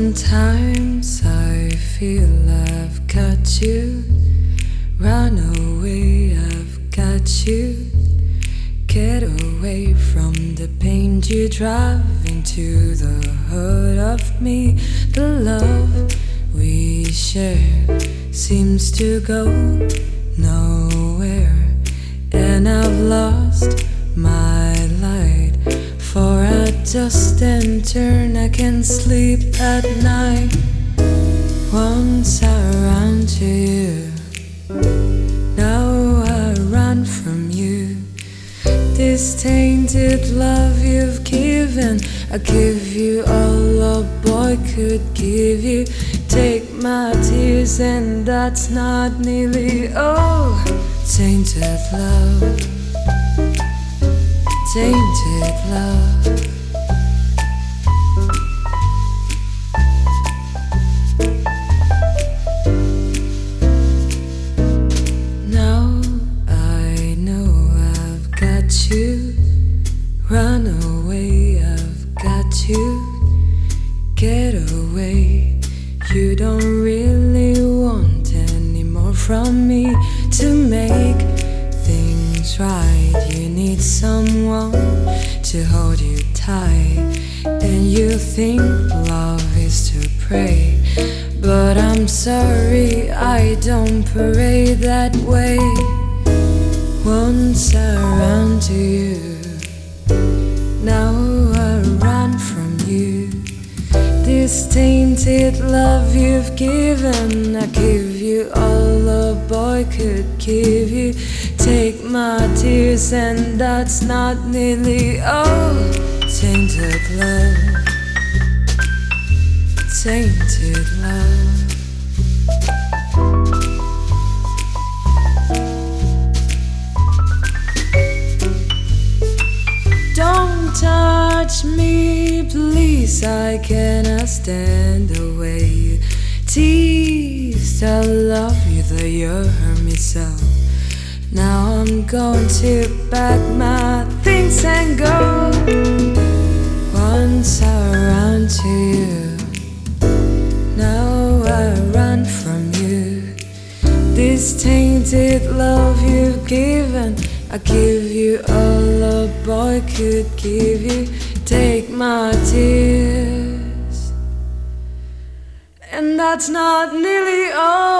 Sometimes I feel I've got you. Run away, I've got you. Get away from the pain you drive into the heart of me. The love we share seems to go nowhere, and I've lost my light. For a dust and turn, I can't sleep at night. Once I ran to you, now I run from you. This tainted love you've given, I give you all a boy could give you. Take my tears and that's not nearly all. Tainted love, tainted love. Now I know I've got you. Run away, I've got you. Get away, you don't really want any more from me. To make things right, you need someone to hold you tight. And you think love is to pray, but I'm sorry, I don't pray that way. Once I ran to you, now I run from you. This tainted love you've given, I give you all a boy could give you. Take my tears and that's not nearly all. Tainted love, tainted love. Don't touch me, please, I cannot stand the way you tease. I love you, though you hurt me so. Now I'm going to pack my things and go. Once I ran to you, now I run from you. This tainted love you've given, I give you all a boy could give you. Take my tears, and that's not nearly all.